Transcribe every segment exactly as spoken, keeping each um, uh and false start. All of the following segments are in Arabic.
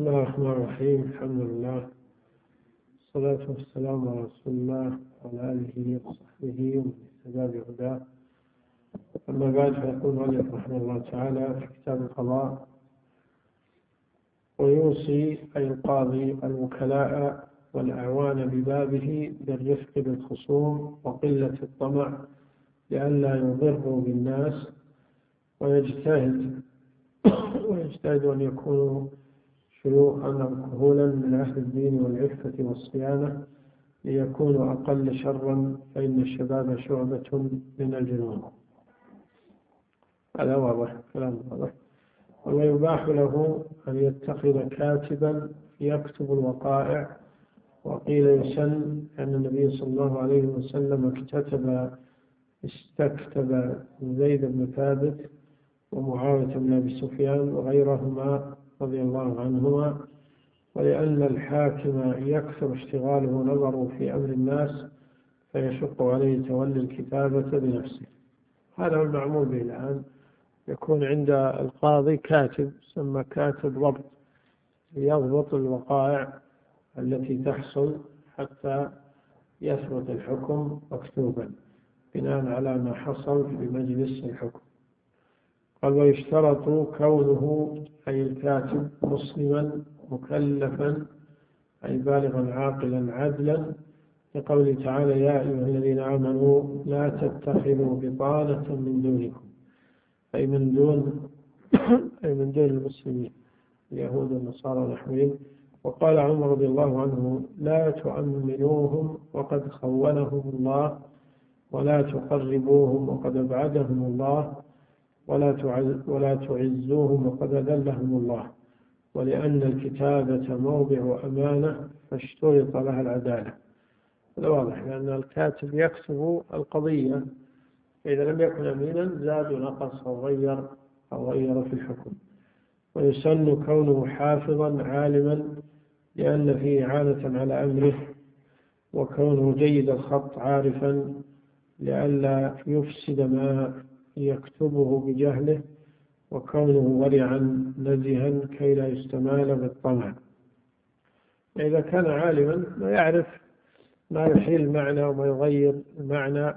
الله الرحمن الرحيم. الحمد لله والصلاة والسلام على رسول الله وعلى آله وصحبه ومن اهتدى بهداه. أما بعد، فيقول المؤلف رحمه الله تعالى في كتاب القضاء: ويوصي أي القاضي الوكلاء والأعوان ببابه بالرفق بالخصوم وقلة الطمع لئلا يضروا بالناس، ويجتهد ويجتهد أن يكونوا شيوخا أو كهولا من أهل الدين والعفة والصيانة ليكونوا أقل شرا، فإن الشباب شعبة من الجنون. هذا واضح، كلام واضح. ويباح له أن يتخذ كاتبا يكتب الوقائع. وقيل يسن أن النبي صلى الله عليه وسلم اكتتب استكتب زيد بن ثابت ومعاوية بن أبي سفيان وغيرهما رضي الله عنهما، ولأن الحاكم يكثر اشتغاله نظره في أمر الناس فيشق عليه تولي الكتابة بنفسه. هذا هو المعمول به الآن، يكون عند القاضي كاتب يسمى كاتب ضبط يضبط الوقائع التي تحصل حتى يثبت الحكم مكتوبا بناء على ما حصل في مجلس الحكم. قال: ويشترط كونه أي الكاتب مسلما مكلفا أي بالغا عاقلا عدلا، لقوله تعالى: يا أيها الذين آمنوا لا تتخذوا بطانة من دونكم، أي من دون أي من دون المسلمين اليهود والنصارى ونحوهم. وقال عمر رضي الله عنه: لا تؤمنوهم وقد خونهم الله، ولا تقربوهم وقد أبعدهم الله، ولا ولا تعزوهم وقد أذلهم الله، ولأن الكتابة موضع أمانة فاشترط لها العدالة. هذا واضح، لأن الكاتب يكتب القضية، إذا لم يكن أمينا زاد ونقص أو غير أو غير في الحكم. ويسن كونه حافظا عالما لأن فيه إعانة على أمره، وكونه جيد الخط عارفا لئلا يفسد ما يكتبه بجهله، وكونه ورعا نزها كي لا يستمال بالطمع. إذا كان عالما ما يعرف ما يحيل المعنى وما يغير المعنى،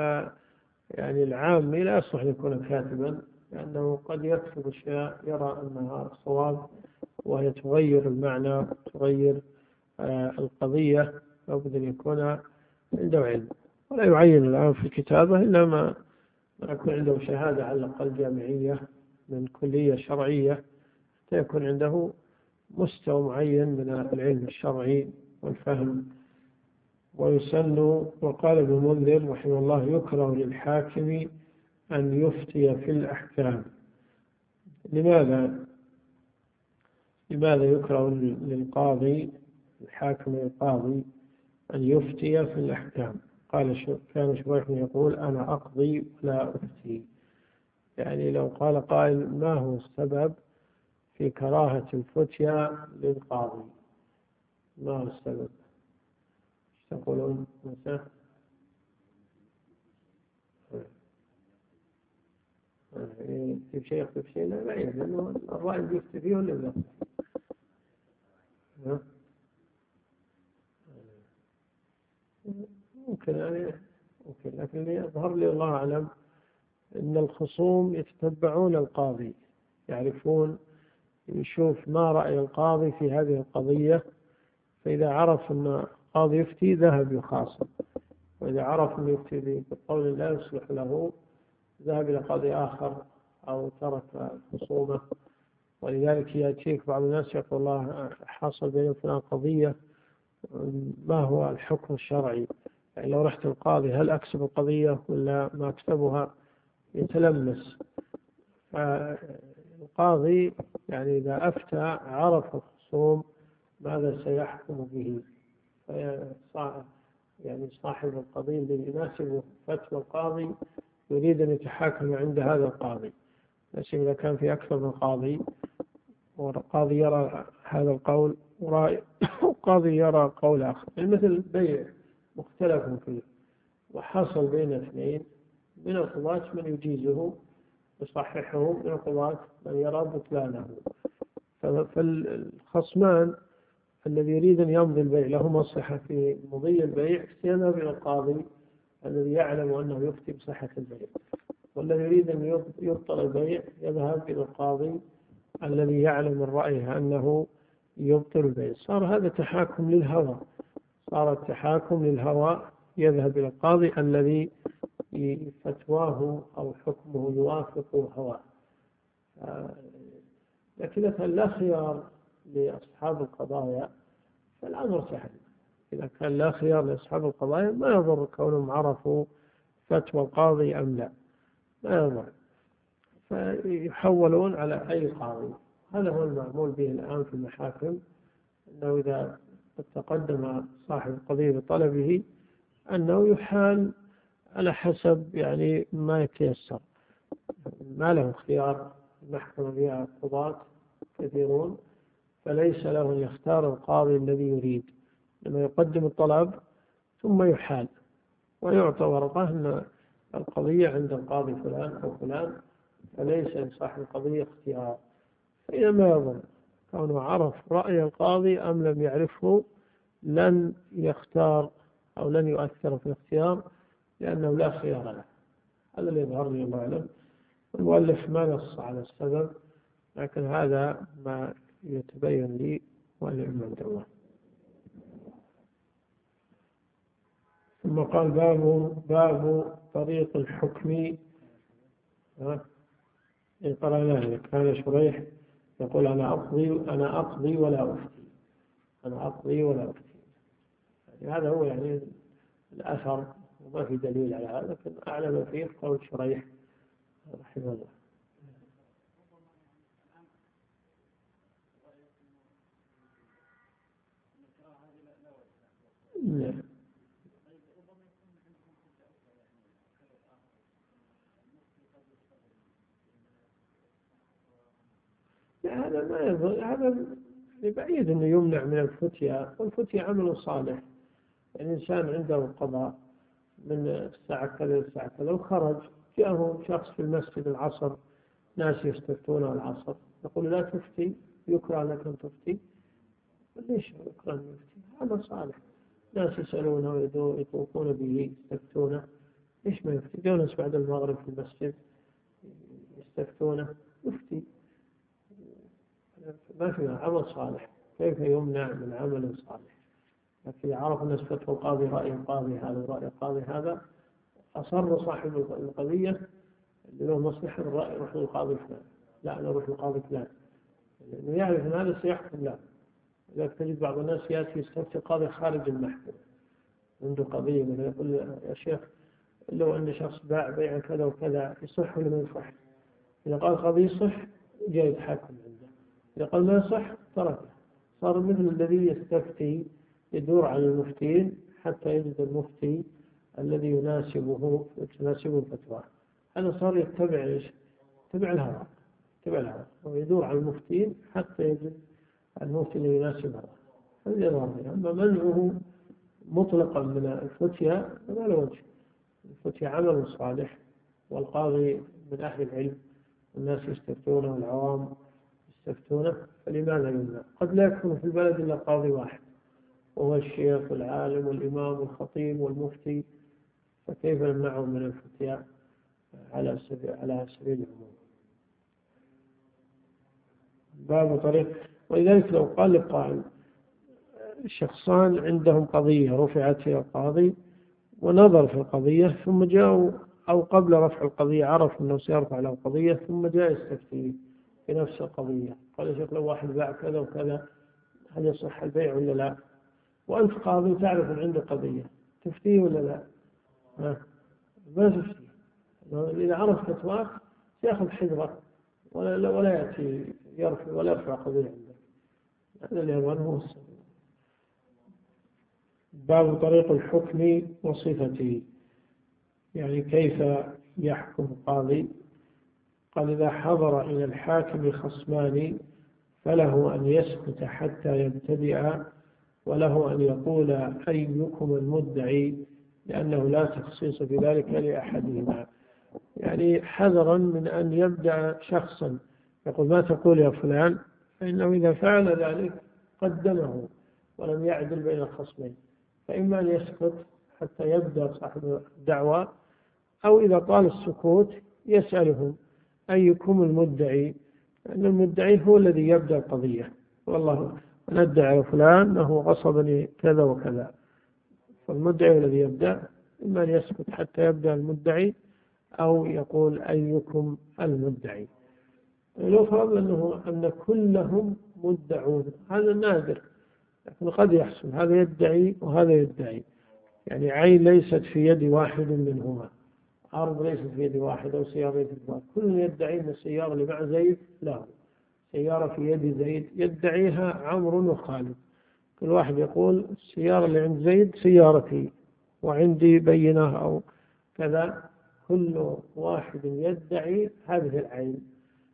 يعني العام لا يصلح أن يكون كاتبا، لأنه قد يكتب أشياء يرى أنها صواب وهي تغير المعنى تغير القضية، لابد أن يكون عنده علم. ولا يعين الآن في الكتابة إلا ما يكون عنده شهادة على الأقل جامعية من كلية شرعية، حتى يكون عنده مستوى معين من العلم الشرعي والفهم. ويسن، وقال ابن المنذر رحمه الله: يكره للحاكم أن يفتي في الأحكام. لماذا لماذا يكره للقاضي الحاكم القاضي أن يفتي في الأحكام؟ قال كان شريح يقول: أنا أقضي ولا أفتي. يعني لو قال قائل: ما هو السبب في كراهة الفتيا للقاضي؟ ما هو السبب؟ ايش تقولون؟ مثلا في شيء يختلف شيء لا بعيد، لأنه الرأي يفتي فيه ولا لا؟ ممكن يعني ممكن، لكن اللي يظهر لي الله أعلم أن الخصوم يتتبعون القاضي، يعرفون يشوف ما رأي القاضي في هذه القضية، فإذا عرف أن القاضي يفتي ذهب يخاصم، وإذا عرف أن يفتي بقول لا يصلح له ذهب إلى قاضي آخر أو ترك الخصومة. ولذلك يأتيك بعض الناس يقول: الله حصل بين فلان قضية، ما هو الحكم الشرعي؟ يعني لو رحت القاضي هل أكسب القضية ولا ما أكسبها؟ يتلمس. فالقاضي يعني إذا أفتى عرف الخصوم ماذا سيحكم به، يعني صاحب القضية الذي يناسب فتوى القاضي يريد أن يتحاكم عند هذا القاضي. لكن إذا كان في أكثر من قاضي والقاضي يرى هذا القول وقاضي يرى قول آخر، مثل بيع مختلف فيه وحصل بين اثنين، من القضاة من يجيزه يصححه، من القضاة من يرى بطلانه، فالخصمان الذي يريد أن يمضي البيع له مصلحة في مضي البيع يذهب إلى القاضي الذي يعلم أنه يفتي بصحة البيع، والذي يريد أن يبطل البيع يذهب إلى القاضي الذي يعلم من رأيه أنه يبطل البيع. صار هذا تحاكم للهوى، صار التحاكم للهوى، يذهب إلى القاضي الذي فتواه أو حكمه يوافق هواه. لكن إذا كان لا خيار لأصحاب القضايا فالأمر سهل. إذا كان لا خيار لأصحاب القضايا ما يضر كونهم عرفوا فتوى القاضي أم لا، ما يضر، فيحولون على أي قاضي. هذا هو المعمول به الآن في المحاكم، أنه إذا تقدم صاحب القضية بطلبه أنه يحال على حسب يعني ما يتيسر، ما له خيار. المحكمة فيها قضاة كثيرون، فليس له أن يختار القاضي الذي يريد، لما يقدم الطلب ثم يحال ويعطى ورقة أن القضية عند القاضي فلان أو فلان، فليس لصاحب القضية اختيار. فإذا ما يظن كونه عرف رأي القاضي أم لم يعرفه لن يختار أو لن يؤثر في الاختيار، لأنه لا خيار له. هذا اللي يظهر لي الله أعلم. المؤلف ما نص على السبب، لكن هذا ما يتبين لي والعلم عند الله. ثم قال باب باب طريق الحكم. قرأنا كان شريح يقول أنا أقضي أنا أقضي ولا أفتي، أنا أقضي ولا أفتي. يعني هذا هو يعني الأثر، وما في دليل على هذا، لكن أعلم فيه قول شريح رحمه الله. نعم. هذا ما يظهر، هذا بعيد أنه يمنع من الفتية، والفتية عمل صالح. يعني الإنسان عنده قضاء من الساعة كذا للساعة كذا وخرج، جاءه شخص في المسجد العصر، ناس يستفتون العصر، يقول لا تفتي، يكره لك أن تفتي. ليش يكره أن يفتي؟ هذا صالح، ناس يسألونه ويطوفون به يستفتونه، ليش ما يفتي؟ جالس بعد المغرب في المسجد يستفتونه، يفتي. ما في عمل صالح، كيف يمنع من عمل صالح؟ لكن عرف الناس فتوى القاضي، رأي القاضي هذا ورأي القاضي هذا، أصر صاحب القضية اللي له مصلحة الرأي يروح للقاضي فلان، لا أنا أروح للقاضي فلان، لأنه يعرف أن هذا سيحكم له. إذا تجد بعض الناس يأتي يستفتي القاضي خارج المحكمة عنده قضية، مثلا يقول يا شيخ لو أن شخص باع بيع كذا وكذا يصح ولا ما يصح؟ إذا قال القاضي يصح جاء يتحكم عنده، إذا قال ما يصح تركه. صار مثل الذي يستفتي يدور على المفتين حتى يجد المفتي الذي يناسبه تناسبه الفتوى. هذا صار يتبع ايش؟ يتبع الهوى، يتبع الهوى ويدور على المفتين حتى يجد المفتي الذي يناسبه. هذا يظهر. أما منعه مطلقا من الفتية فما له وجه. الفتية عمل صالح، والقاضي من أهل العلم، الناس يستفتونه والعوام يستفتونه، فلماذا يمنع؟ قد لا يكون في البلد إلا قاضي واحد وهو الشيخ والعالم والإمام والخطيب والمفتي، فكيف نمنعه من الفتية على سبيل على سبيل العموم؟ باب طريق. ولذلك لو قال القائل شخصان عندهم قضية رفعت إلى القاضي ونظر في القضية ثم جاءوا، أو قبل رفع القضية عرف أنه سيرفع له القضية ثم جاء يستفتي في نفس القضية، قال يا شيخ لو واحد باع كذا وكذا هل يصح البيع ولا لا؟ وأنت قاضي تعرف أن عنده قضية، تفتيه ولا لا؟ ما تفتيه. إذا عرف فتواك يأخذ حذره ولا ولا يأتي يرفع ولا يرفع قضية عندك. هذا اللي يظنه السبب. باب طريق الحكم وصفته، يعني كيف يحكم القاضي. قال إذا حضر إلى الحاكم خصمان فله أن يسكت حتى يبتدئ، وله أن يقول أيكم المدعي، لأنه لا تخصيص في ذلك لأحدهما. يعني حذرا من أن يبدأ شخصا يقول ما تقول يا فلان، فإنه إذا فعل ذلك قدمه ولم يعدل بين الخصمين، فإما أن يسكت حتى يبدأ صاحب الدعوى، أو إذا طال السكوت يسألهم أيكم المدعي، لأن المدعي هو الذي يبدأ القضية، والله أنا أدعي على فلان أنه غصبني كذا وكذا، فالمدعي الذي يبدأ، إما أن يسكت حتى يبدأ المدعي أو يقول أيكم المدعي. لو فرض أنه أن كلهم مدعون، هذا نادر، لكن قد يحصل هذا يدعي وهذا يدعي، يعني عين ليست في يد واحد منهما، أرض ليست في يد واحد، أو سيارة في يد واحد، كل يدعي أن السيارة اللي مع زيد لا، سيارة في يد زيد يدعيها عمرو وخالد، كل واحد يقول السيارة اللي عند زيد سيارتي وعندي بينة أو كذا، كل واحد يدعي هذه العين،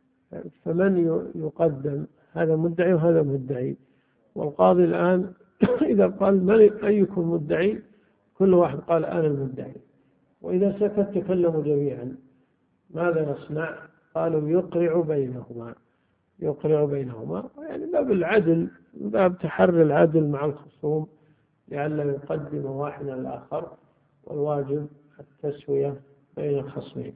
فمن يقدم؟ هذا مدعي وهذا مدعي. والقاضي الآن إذا قال من أيكم مدعي، كل واحد قال أنا المدعي، وإذا سكت تكلموا جميعا، ماذا يصنع؟ قالوا يقرع بينهما، يقرع بينهما، يعني باب العدل، باب تحري العدل مع الخصوم لئلا يقدم واحد على الآخر، والواجب التسوية بين الخصمين.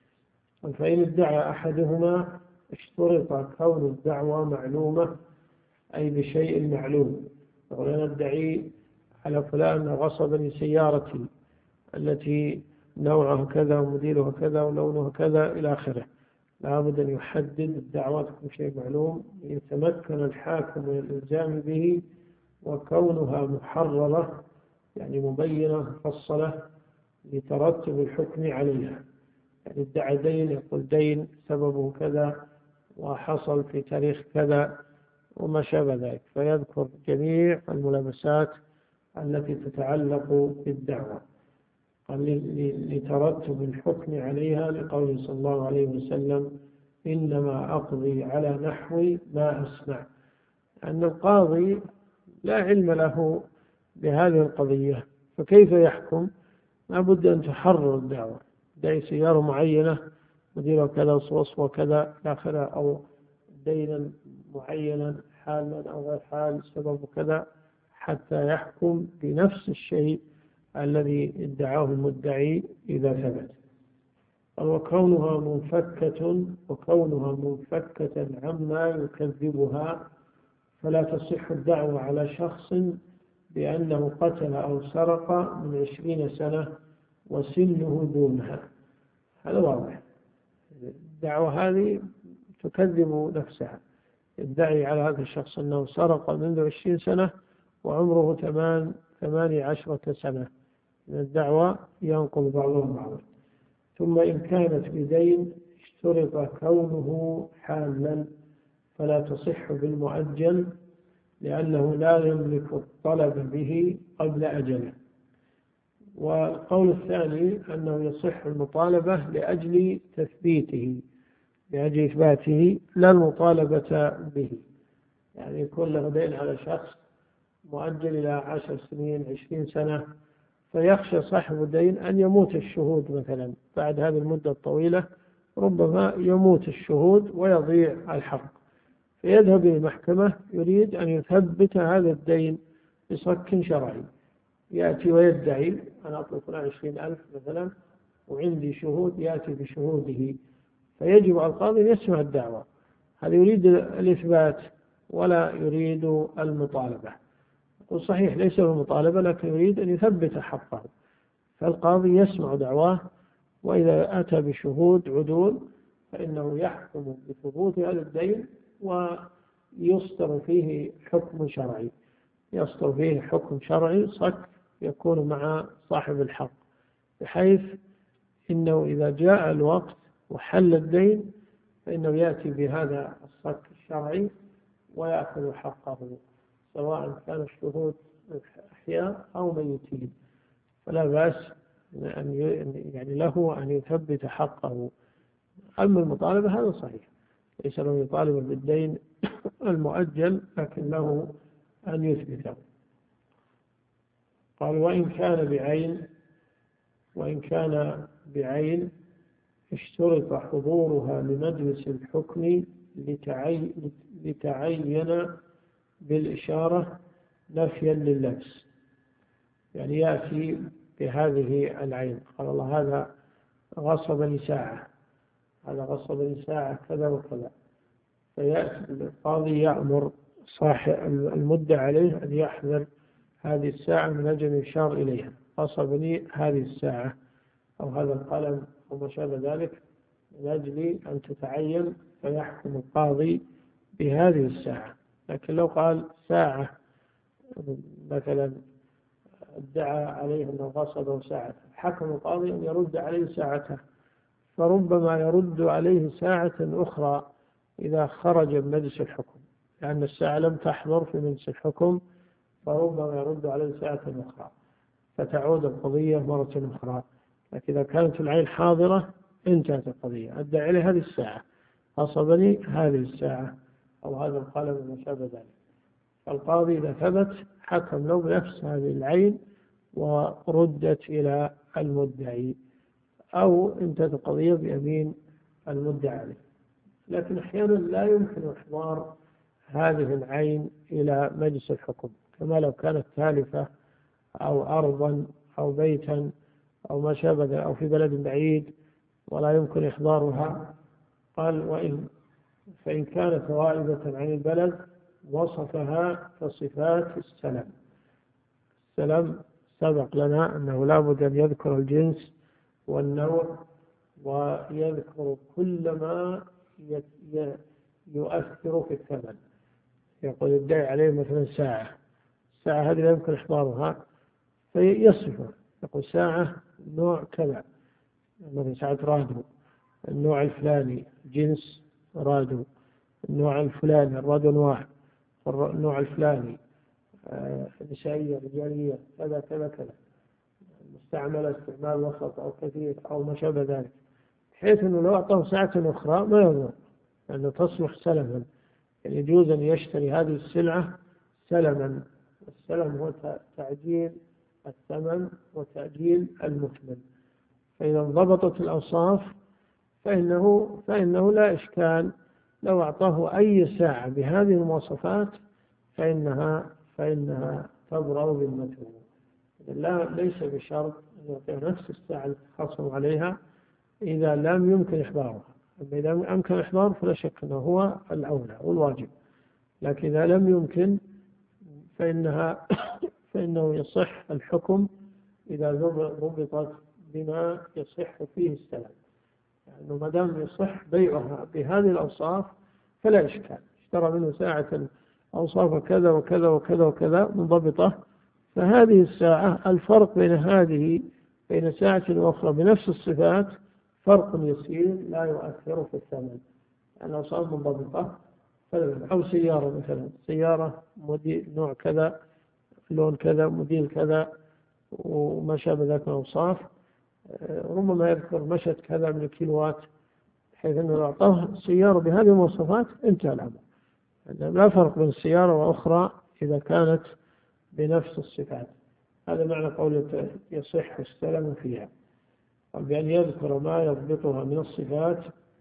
فإن ادعى أحدهما اشترط كون الدعوة معلومة، أي بشيء معلوم، يقول أنا أدعي على فلان غصبني سيارتي التي نوعها كذا وموديلها كذا ولونها كذا إلى آخره، لابد أن يحدد الدعوة تكون شيء معلوم يتمكن الحاكم من الإلزام به، وكونها محررة يعني مبينة مفصلة لترتب الحكم عليها، يعني ادعى دين، يقول دين سببه كذا وحصل في تاريخ كذا وما شابه ذلك، فيذكر جميع الملابسات التي تتعلق بالدعوة لترتب الحكم عليها، لقوله صلى الله عليه وسلم إنما أقضي على نحو ما أسمع، أن القاضي لا علم له بهذه القضية، فكيف يحكم؟ لا بد أن تحرر الدعوة، دعي سيارة معينة مديرها كذا وصوصها كذا آخرها، أو دينا معينا حالا أو غير حال سبب كذا، حتى يحكم بنفس الشيء الذي ادعاه المدعي إذا ثبت. وكونها منفكة وكونها منفكة عما يكذبها، فلا تصح الدعوة على شخص بأنه قتل أو سرق من عشرين سنة وسنه دونها، هذا واضح، الدعوة هذه تكذب نفسها، يدعي على هذا الشخص أنه سرق منذ عشرين سنة وعمره ثمان ثماني عشرة سنة، من الدعوة ينقض بعضهم بعضا. ثم إن كانت بدين اشترط كونه حالا، فلا تصح بالمؤجل لأنه لا يملك الطلب به قبل أجله. والقول الثاني أنه يصح المطالبة لأجل تثبيته، لأجل إثباته، لا المطالبة به، يعني يكون له دين على شخص مؤجل إلى عشر سنين عشرين سنة، فيخشى صاحب الدين أن يموت الشهود مثلا بعد هذه المدة الطويلة، ربما يموت الشهود ويضيع الحق، فيذهب إلى المحكمة يريد أن يثبت هذا الدين بصك شرعي، يأتي ويدعي أنا أطلب فلان عشرين ألف مثلا وعندي شهود، يأتي بشهوده، فيجب على القاضي أن يسمع الدعوة، هذا يريد الإثبات ولا يريد المطالبة، وصحيح ليس المطالبة لكن يريد أن يثبت حقه، فالقاضي يسمع دعواه، وإذا أتى بشهود عدول فإنه يحكم بثبوت هذا الدين ويصدر فيه حكم شرعي، يصدر فيه حكم شرعي صك يكون مع صاحب الحق، بحيث إنه إذا جاء الوقت وحل الدين فإنه يأتي بهذا الصك الشرعي ويأخذ حقه، سواء كان الشهود أحياء أو ميتين، فلا بأس أن يعني له أن يثبت حقه. أما المطالبة هذا صحيح، ليس له يطالب بالدين المؤجل، لكن له أن يثبته. قال وإن كان بعين وإن كان بعين اشترط حضورها لمجلس الحكم لتعي... لتعين بالإشارة نفيا لللبس، يعني يأتي بهذه العين، قال الله هذا غصبني ساعة، هذا غصبني ساعة كذا وكذا، فيأتي القاضي يأمر صاحب المدعى عليه أن يحذر هذه الساعة من أجل يشار إليها، غصبني هذه الساعة أو هذا القلم أو ما شابه ذلك من أجل أن تتعين، فيحكم القاضي بهذه الساعة. لكن لو قال ساعة مثلا ادعى عليه أنه غصبه ساعة، حكم القاضي أن يرد عليه ساعته، فربما يرد عليه ساعة أخرى إذا خرج من مجلس الحكم، لأن الساعة لم تحضر في مجلس الحكم، فربما يرد عليه ساعة أخرى فتعود القضية مرة أخرى. لكن إذا كانت العين حاضرة انتهت القضية، أدعى عليه هذه الساعة، أصبني هذه الساعة أو هذا القلم وما شابه ذلك، القاضي إذا ثبت حكم له بنفس هذه العين وردت إلى المدعي، أو انتهت القضية بيمين المدعي عليه. لكن أحيانا لا يمكن إحضار هذه العين إلى مجلس الحكم، كما لو كانت تالفة أو أرضا أو بيتا أو ما شابه أو في بلد بعيد ولا يمكن إحضارها. قال وإن فإن كانت غائبة عن البلد وصفها كصفات السلم. السلم سبق لنا أنه لا بد أن يذكر الجنس والنوع ويذكر كل ما يؤثر في الثمن. يقول يدعي عليه مثلا ساعة، الساعة هذه لا يمكن إحضارها فيصفه، يقول ساعة نوع كذا، مثلا ساعة راديو النوع الفلاني، جنس راديو النوع الفلاني، الراديو أنواع، النوع الفلاني نسائية رجالية كذا كذا كذا، مستعملة استعمال وسط أو كثير أو ما شابه ذلك، بحيث أنه لو أعطاه ساعة أخرى ما يضر، لأنه تصلح سلما. يعني يجوز أن يشتري هذه السلعة سلما، السلم هو تعجيل الثمن وتأجيل المثمن، فإذا انضبطت الأوصاف فإنه, فإنه لا إشكال، لو أعطاه أي ساعة بهذه المواصفات فإنها, فإنها تبرأ ذمته. لا ليس بشرط أن يعطيه نفس الساعة التي خصم عليها إذا لم يمكن إحضارها، إذا أمكن إحضار فلا شك أنه هو الأولى والواجب، لكن إذا لم يمكن فإنها فإنه يصح الحكم إذا ضبطت بما يصح فيه السلام، لأنه يعني ما دام يصح بيعها بهذه الأوصاف فلا إشكال. اشترى منه ساعة أوصاف كذا وكذا وكذا وكذا منضبطة، فهذه الساعة الفرق بين هذه بين ساعة أخرى بنفس الصفات فرق يسير لا يؤثر في الثمن، لأنه صار منضبطة. أو سيارة مثلا، سيارة موديل نوع كذا لون كذا موديل كذا وما شابه ذلك من الأوصاف، ربما يذكر مشت كذا من الكيلوات، حيث أنه أعطاه سيارة بهذه المواصفات انتهى الأمر. لا فرق بين السيارة وأخرى إذا كانت بنفس الصفات. هذا معنى قوله يصح السلم فيها، بأن يذكر ما يضبطها من الصفات.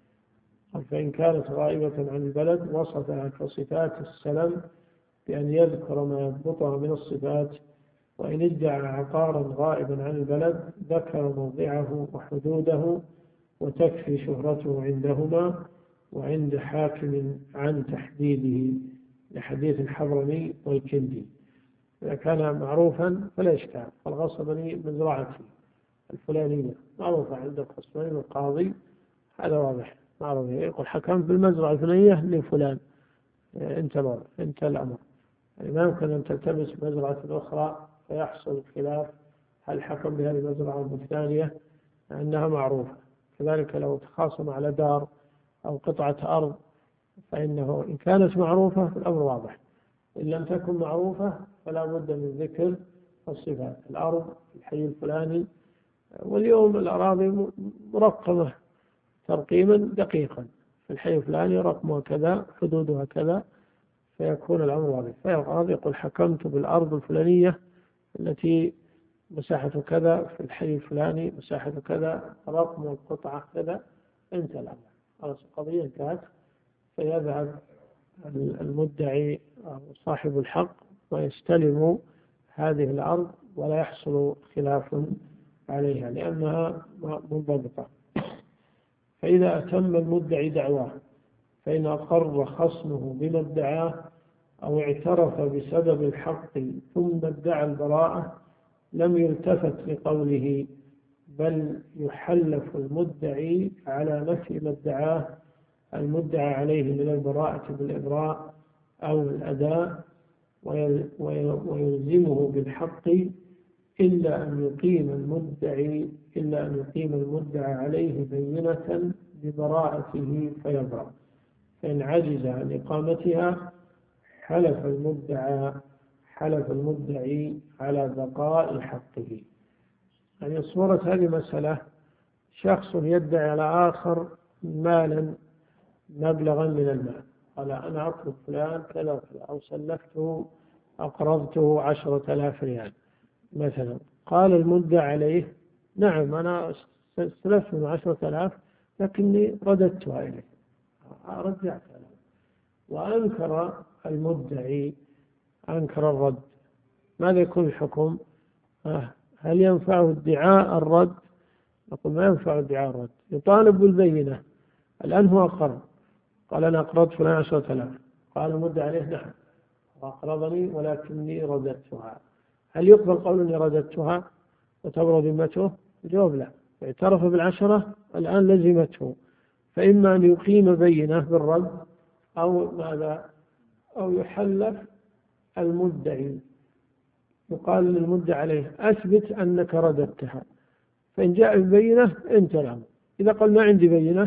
فإن كانت غائبة عن البلد وصفها كصفات السلم بأن يذكر ما يضبطها من الصفات. وإن ادعى عقارا غائبا عن البلد ذكر موضعه وحدوده وتكفي شهرته عندهما وعند حاكم عن تحديده، لحديث الحضرمي والكندي. إذا كان معروفا فلا إشكال، فالغصبني مزرعتي الفلانية معروفة عند الخصمين والقاضي، هذا واضح معروف، يقول حكم بالمزرعة الفلانية لفلان، انت الوضع انت الأمر. يعني ما يمكن أن تلتبس مزرعة أخرى فيحصل خلاف هل حكم بهذه المزرعة الثانية أنها معروفة. كذلك لو تخاصم على دار أو قطعة أرض فإنه إن كانت معروفة فالأمر واضح، إن لم تكن معروفة فلا بد من ذكر الصفات. الأرض الحي الفلاني، واليوم الأراضي مرقمة ترقيما دقيقا، في الحي الفلاني رقمها كذا حدودها كذا، فيكون الأمر واضح. فالقاضي يقول حكمت بالأرض الفلانية التي مساحة كذا في الحي الفلاني مساحة كذا رقم القطعة كذا، انتهى الأمر، خلاص القضية انتهت. فيذهب المدعي أو صاحب الحق ويستلم هذه الأرض ولا يحصل خلاف عليها لأنها منضبطة. فإذا أتم المدعي دعواه فإن أقر خصمه بما ادعاه أو اعترف بسبب الحق ثم ادعى البراءة لم يلتفت لقوله، بل يحلف المدعي على نفي ما ادعاه المدعى عليه من البراءة بالإبراء أو الأداء، ويلزمه بالحق إلا أن يقيم المدعي إلا أن يقيم المدعى عليه بينة ببراءته فيبرأ. فإن عجز عن إقامتها حلف المدعى حلف المدعي على بقاء حقه. يعني صورة هذه مسألة: شخص يدعي على آخر مالا مبلغا من المال، قال أنا أطلب فلان كذا أو سلفته أقرضته عشرة آلاف ريال مثلا. قال المدعى عليه: نعم أنا استلفت من عشرة آلاف لكني رددتها إليه، رجعتها له. وأنكر المدعي أنكر الرد، ماذا يكون الحكم؟ هل ينفعه ادعاء الرد؟ نقول ما ينفع ادعاء الرد، يطالب بالبينة. الآن هو أقر، قال أنا أقرضت فلان عشرة آلاف، قال المدعي عليه: نعم أقرضني ولكني رددتها. هل يقبل قول أني رددتها وتبرأ ذمته؟ الجواب لا. اعترف بالعشرة الآن لزمته، فإما أن يقيم بينة بالرد أو ماذا أو يحلف المدعي، يقال للمدعي عليه: أثبت أنك رددتها. فإن جاء ببينة انتهى الأمر. إذا قال ما عندي بينة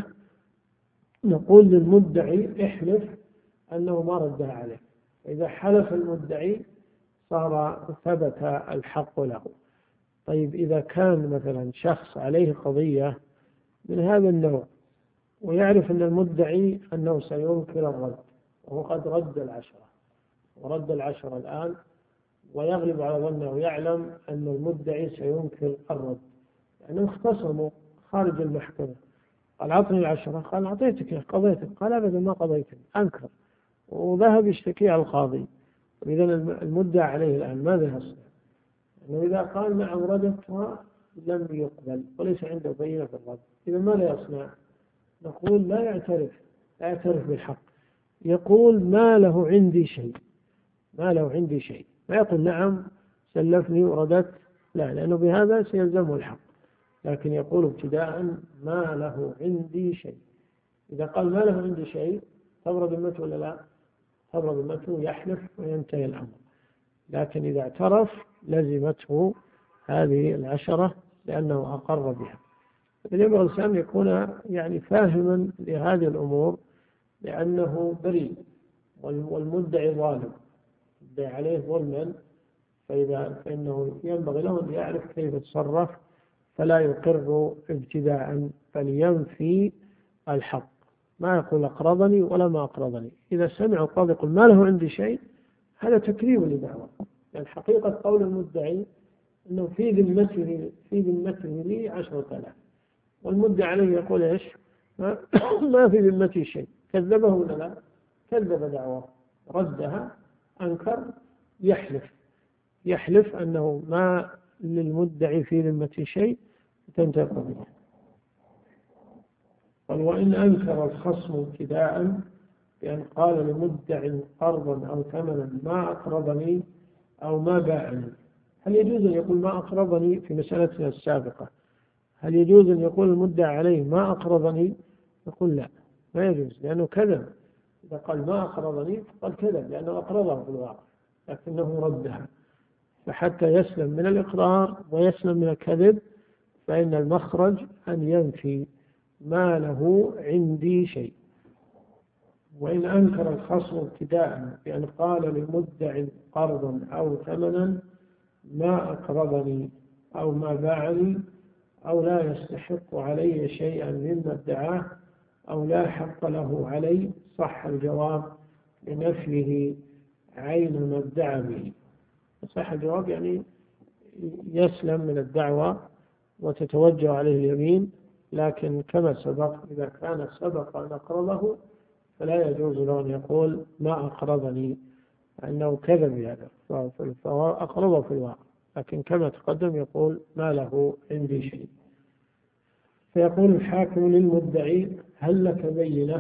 نقول للمدعي: احلف أنه ما ردها عليه. إذا حلف المدعي صار ثبت الحق له. طيب إذا كان مثلا شخص عليه قضية من هذا النوع ويعرف أن المدعي أنه سينكر الرد وهو قد رد العشرة ورد العشرة الآن، ويغلب على ظنه يعلم أن المدعي سينكر الرد، يعني اختصموا خارج المحكمة، قال أعطني العشرة، قال أعطيتك قضيتك، قال أبدا ما قضيتك، أنكر وذهب يشتكي على القاضي. إذا المدعى عليه الآن ماذا يصنع؟ أنه إذا قال نعم رددتها لم يقبل وليس عنده بينة في الرد، إذا ماذا يصنع؟ نقول لا يعترف لا يعترف بالحق، يقول ما له عندي شيء ما له عندي شيء ما يقول نعم سلفني ورددت، لا، لأنه بهذا سيلزمه الحق، لكن يقول ابتداء ما له عندي شيء. إذا قال ما له عندي شيء تبرأ ذمته ولا لا؟ تبرأ ذمته، يحلف وينتهي الأمر. لكن إذا اعترف لزمته هذه العشرة لأنه أقر بها. ينبغي الإنسان يكون يعني فاهما لهذه الأمور، لأنه بريء والمدعي ظالم يدعي عليه ظلما، فإذا فإنه ينبغي له أن يعرف كيف يتصرف، فلا يقر ابتداء بل ينفي الحق، ما يقول أقرضني ولا ما أقرضني. إذا سمع القاضي يقول ما له عندي شيء هذا تكذيب لدعوة، يعني حقيقة قول المدعي أنه في ذمته في ذمته لي عشرة آلاف، والمدعي عليه يقول إيش؟ ما, ما في ذمتي شيء. كذبه ولا لا؟ كذب دعوة، ردها، أنكر، يحلف يحلف أنه ما للمدعي في ذمتي شيء، تنتهي القضية. قال: وإن أنكر الخصم ابتداء بأن قال لمدع قرضا أو ثمنا ما أقرضني أو ما باعني، هل يجوز أن يقول ما أقرضني في مسألتنا السابقة؟ هل يجوز أن يقول المدعى عليه ما أقرضني؟ يقول لا، ما يجوز، لأنه كذب. إذا قال ما أقرضني فقال كذب، لأنه أقرضه في الواقع لكنه ردها. فحتى يسلم من الإقرار ويسلم من الكذب فإن المخرج أن ينفي ما له عندي شيء. وإن أنكر الخصم ابتداء بأن قال للمدع قرضا أو ثمنا ما أقرضني أو ما باعني أو لا يستحق علي شيئا مما ادعاه أو لا حق له علي، صح الجواب لنفيه عين ما ادعى به. صح الجواب يعني يسلم من الدعوة وتتوجه عليه اليمين، لكن كما سبق إذا كان سبق أن أقرضه فلا يجوز له أن يقول ما أقرضني، أنه كذب هذا، فهو أقرضه في الواقع، لكن كما تقدم يقول ما له عندي شيء. فيقول الحاكم للمدعي هل لك بينة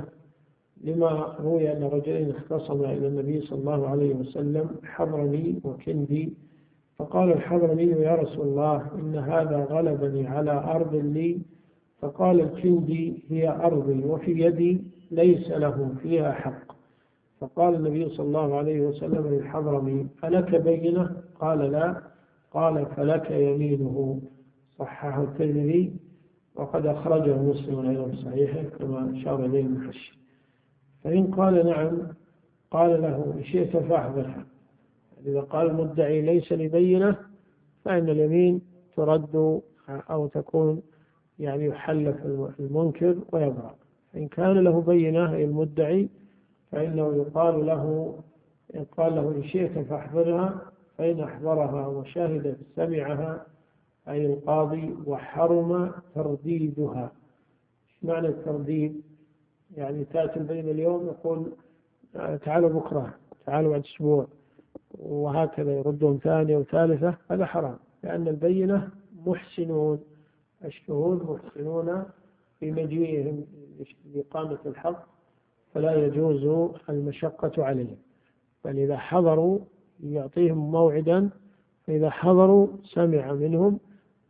لما روي أن رجلين اختصما إلى النبي صلى الله عليه وسلم، حضرمي وكندي، فقال الحضرمي يا رسول الله إن هذا غلبني على أرض لي، فقال الكندي هي أرضي وفي يدي ليس له فيها حق. فقال النبي صلى الله عليه وسلم للحضرمي ألك بينة؟ قال لا. قال فلك يمينه. صححه الترمذي وقد أخرجه مسلم أيضا في صحيحه كما أشار إليه المحشي. فإن قال نعم قال له إن شئت فاحذرها. إذا قال المدعي ليس لي بينة فإن اليمين ترد أو تكون يعني يحلف المنكر ويبرأ. إن كان له بينة أي المدعي فإنه يقال له يقال له إن شئت فاحذرها، فإن أحضرها وشاهد سمعها أي القاضي وحرم ترديدها. معنى الترديد يعني تأتي بين اليوم يقول تعالوا بكرة، تعالوا بعد أسبوع، وهكذا يردون ثانية وثالثة، هذا حرام، لأن البينة محسنون، الشهود محسنون في مجيئهم لإقامة الحق، فلا يجوز المشقة عليهم، بل إذا حضروا يعطيهم موعدا، فإذا حضروا سمع منهم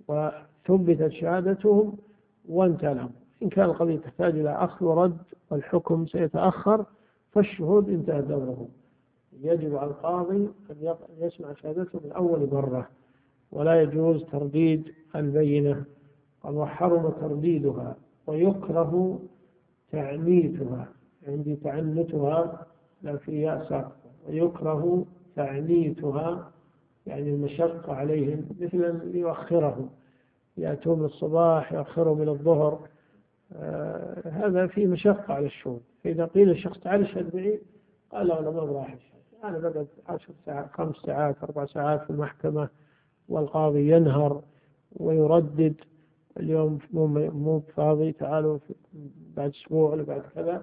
وثبتت شهادتهم وانتهى الأمر. إن كان القضية تحتاج إلى أخذ ورد والحكم سيتأخر فالشهود انتهى دوره، يجب على القاضي أن يسمع شهادته من أول مرة، ولا يجوز ترديد البينة. قال وحرم ترديدها ويكره تعنيتها، عندي تعنتها لا في يأسر، ويكره تعنيتها يعني المشقة عليهم، مثل أن يؤخره، يأتون الصباح يؤخره من الظهر، آه هذا فيه مشقة على الشهود. فإذا قيل الشخص تعال اشهد معي قال لا أنا ما براح أشهد، أنا بقعد عشر ساعات خمس ساعات أربع ساعات في المحكمة والقاضي ينهر ويردد اليوم مو مو فاضي، تعالوا بعد أسبوع ولا بعد كذا،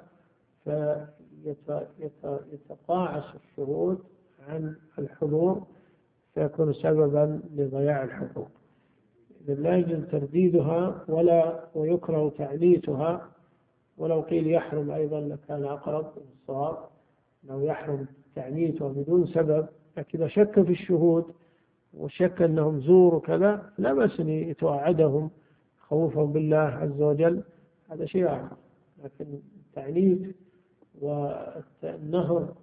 فيتقاعس الشهود عن الحضور فيكون سببا لضياع الحقوق. إذا لا يجوز ترديدها ولا ويكره تعنيتها. ولو قيل يحرم أيضا لكان أقرب الصواب، لو يحرم تعنيتها بدون سبب، لكن إذا شك في الشهود وشك أنهم زور وكذا لا بأس أن يتوعدهم خوفهم بالله عز وجل، هذا شيء آخر. لكن التعنيت والنهر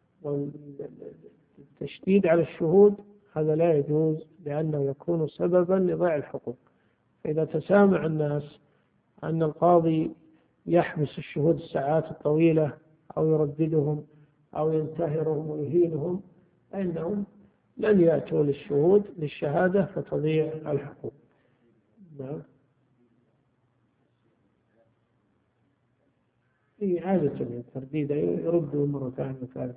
والتشديد على الشهود هذا لا يجوز، لأنه يكون سببا لضياع الحقوق. فإذا تسامع الناس أن القاضي يحبس الشهود الساعات الطويلة أو يرددهم أو ينتهرهم ويهينهم، فإنهم لن يأتوا للشهود للشهادة فتضيع الحقوق. نعم. في عادة الترديد يردوا مرة ثانية وثالثة.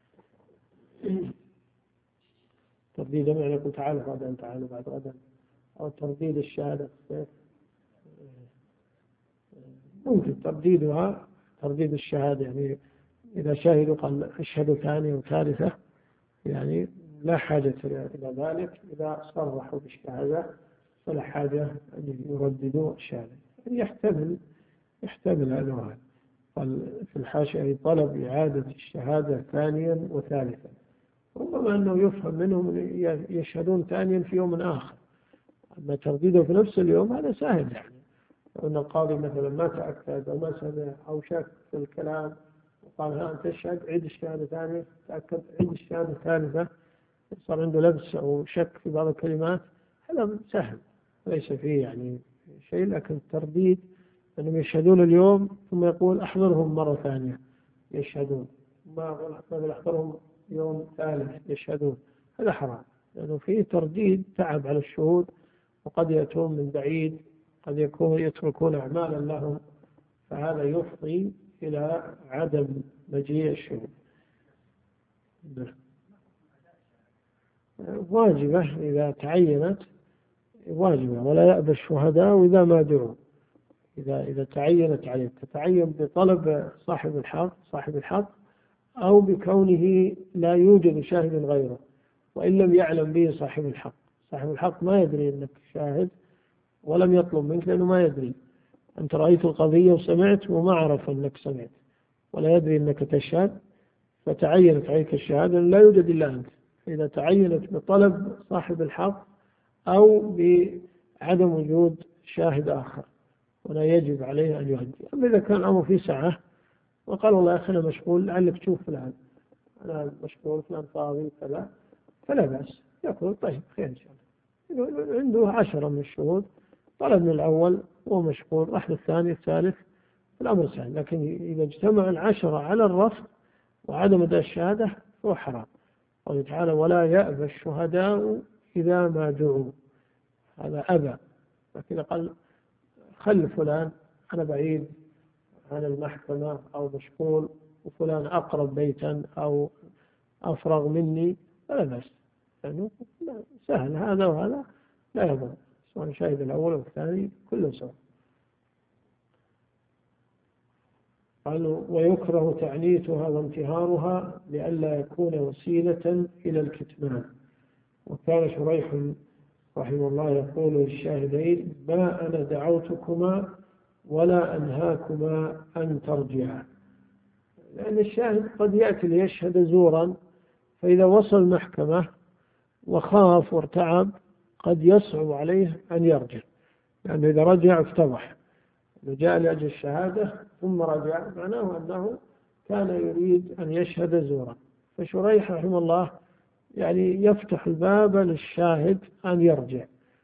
ترديد يعني يقول تعالوا غدا تعالوا بعد غدا، أو ترديد الشهادة ممكن ترديدها ترديد الشهادة، يعني إذا شاهدوا قال أشهد ثانية وثالثة يعني لا حاجة إلى ذلك، إذا صرحوا بالشهادة فلا حاجة أن يرددوا الشهادة. يحتمل يحتمل هذا وهذا. قال في الحاشية طلب إعادة الشهادة ثانيا وثالثا، ربما أنه يفهم منهم يشهدون ثانيا في يوم آخر، أما ترديده في نفس اليوم هذا سهل، يعني أن القاضي مثلا ما تأكد أو ما سمع أو شك في الكلام وقال ها أنت تشهد عيد الشهادة ثانية، تأكد عيد الشهادة ثالثة، صار عنده لبس أو شك في بعض الكلمات، هذا سهل ليس فيه يعني شيء. لكن الترديد أنهم يشهدون اليوم ثم يقول أحضرهم مرة ثانية يشهدون، ما أحضرهم يوم ثالث يشهدون، هذا حرام، لأنه فيه ترديد تعب على الشهود، وقد يأتون من بعيد، قد يكون يتركون أعمالا لهم، فهذا يفضي إلى عدم مجيء الشهود. واجبة إذا تعينت واجبة، ولا يأبى الشهداء إذا ما دعوا. إذا إذا تعينت عليه، تتعين بطلب صاحب الحق صاحب الحق أو بكونه لا يوجد شاهد غيره، وإن لم يعلم به صاحب الحق. صاحب الحق ما يدري أنك شاهد ولم يطلب منك لأنه ما يدري. أنت رأيت القضية وسمعت وما عرف أنك سمعت ولا يدري أنك تشهد، فتعينت عليك الشهادة لا يوجد إلا أنت. إذا تعينت بطلب صاحب الحق أو بعدم وجود شاهد آخر ولا يجب عليه أن يؤدي. أما إذا كان الأمر في سعة وقال والله يا أخي أنا مشغول لعلك تشوف فلان، أنا مشغول فلان فاضي كذا، فلا بأس. يقول طيب خير إن شاء الله. عنده عشرة من الشهود، طلب من الأول وهو مشغول، راح للثاني الثالث، الأمر سهل. لكن إذا اجتمع العشرة على الرفض وعدم أداء الشهادة فهو حرام. قال تعالى ولا يأبى الشهداء إذا ما دعوا، هذا أبى. لكن قال خل فلان أنا بعيد عن المحكمة أو مشغول وفلان أقرب بيتا أو أفرغ مني، فلا بأس، يعني سهل هذا وهذا لا يضر، سواء شاهد الأول والثاني كله سواء. قالوا ويكره تعنيتها وانتهارها لئلا يكون وسيلة إلى الكتمان. وكان شريح رحمه الله يقول للشاهدين ما أنا دعوتكما ولا أنهاكما أن ترجعا. لأن الشاهد قد يأتي ليشهد زورا، فإذا وصل المحكمة وخاف وارتعب قد يصعب عليه أن يرجع، لأنه إذا رجع افتضح. إذا جاء لأجل الشهادة ثم رجع معناه أنه كان يريد أن يشهد زورا. فشريح رحمه الله يعني يفتح الباب للشاهد أن يرجع،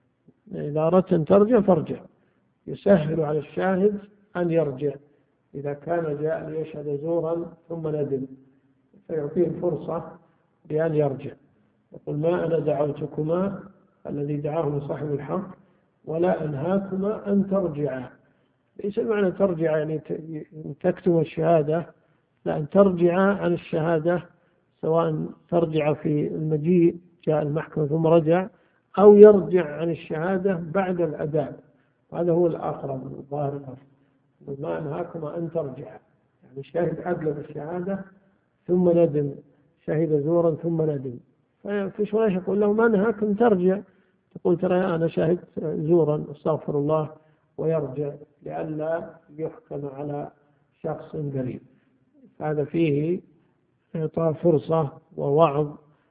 إذا أردت أن ترجع فارجع، يسهل على الشاهد أن يرجع إذا كان جاء ليشهد زورا ثم ندم، فيعطيه فرصة بأن يرجع. يقول ما أنا دعوتكما، الذي دعاه صاحب الحق، ولا أنهاكما أن ترجعا. ليس معنى ترجع يعني تكتم الشهادة، لا، أن ترجع عن الشهادة، سواء ترجع في المجيء جاء المحكمة ثم رجع، أو يرجع عن الشهادة بعد الأداء. هذا هو الأقرب الظاهر الأصل. ما أنهاكما أن ترجع، يعني الشاهد أدلى بالشهادة ثم ندم، شهد زورا ثم ندم، ففي شريح يقول له ما أنهاك أن ترجع، تقول ترى أنا شاهد زورا استغفر الله، ويرجع لئلا يحكم على شخص قريب. هذا فيه إعطاء فرصة ووعظ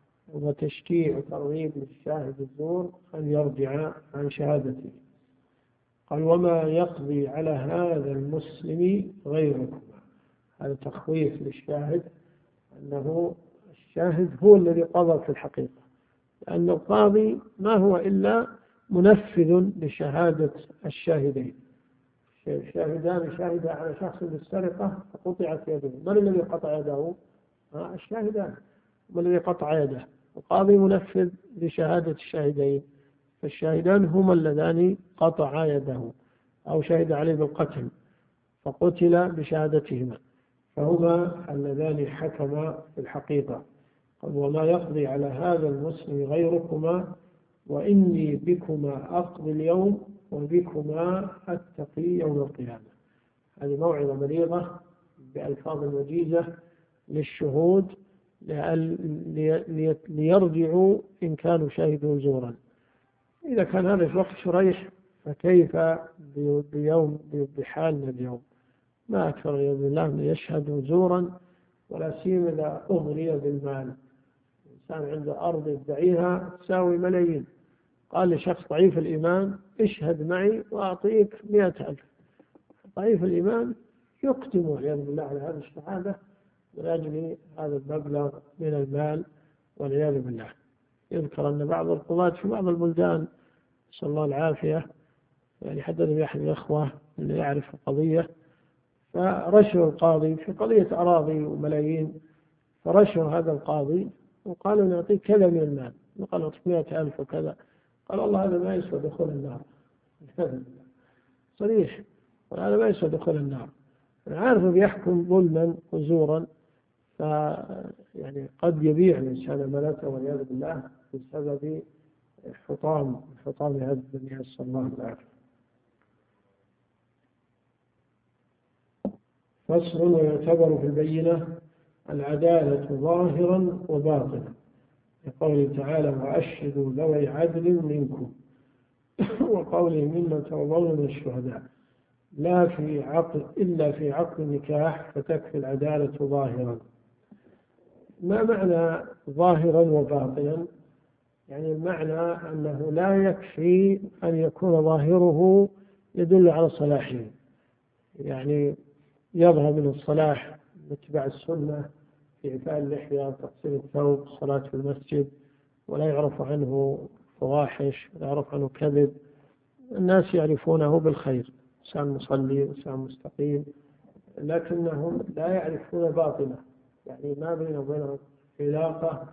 وتشجيع وترغيب للشاهد الزور أن يرجع عن شهادته. قال وما يقضي على هذا المسلم غيركم، هذا تخويف للشاهد أنه الشاهد هو الذي قضى في الحقيقة، لأن القاضي ما هو إلا منفذ لشهادة الشاهدين. الشاهدان شاهدا على شخص بالسرقة فقطعت يده، من الذي قطع يده؟ الشاهدان. من الذي قطع يده؟ القاضي منفذ لشهادة الشاهدين، فالشاهدان هما اللذان قطعا يده أو شهد عليه بالقتل فقتل بشهادتهما، فهما اللذان حكما في الحقيقة. وما يقضي على هذا المسلم غيركما وإني بكما أقضي اليوم وبكما أتقي يوم القيامة. هذه موعظة بليغة بألفاظ وجيزة للشهود ليرجعوا إن كانوا شهدوا زورا. إذا كان هذا في وقت شريح فكيف بيوم بحالنا اليوم؟ ما أكثر يوم الله من يشهد زورا، ولا سيما إذا أغري بالمال. الإنسان عنده أرض يدعيها تساوي ملايين، قال لشخص ضعيف الإيمان اشهد معي وأعطيك مئة ألف. ضعيف الإيمان يقدم والعياذ بالله على هذه الشهادة من أجل هذا المبلغ من المال والعياذ بالله. يذكر أن بعض القضاة في بعض البلدان نسأل الله العافية، يعني حدثني أحد الأخوة اللي يعرف القضية، فرشوا القاضي في قضية أراضي وملايين، فرشوا هذا القاضي وقالوا نعطيك كذا من المال، وقال نعطيك مئة ألف وكذا، قال والله هذا ما يسوى دخول النار. صريح، وهذا ما يسوى دخول النار. أنا عارف بيحكم ظلما وزورا، ف يعني قد يبيع الإنسان ملكه والعياذ بالله بسبب حطام حطام هذه الدنيا، نسأل الله العافية. فصل. ويعتبر في البينة العدالة ظاهرا وباطنا، لقوله تعالى وأشهدوا ذوي عدل منكم، وقوله ممن ترضون من الشهداء، لا في عقد إلا في عقد النكاح فتكفي العدالة ظاهرا. ما معنى ظاهرا وباطنا؟ يعني المعنى أنه لا يكفي أن يكون ظاهره يدل على صلاحه، يعني يظهر من الصلاح باتباع السنة في إعفاء اللحية وتقصير الثوب الصلاة في المسجد، ولا يعرف عنه فواحش ولا يعرف عنه كذب، الناس يعرفونه بالخير، إنسان مصلي وإنسان مستقيم، لكنهم لا يعرفون باطنه، يعني ما بينه وبينه علاقة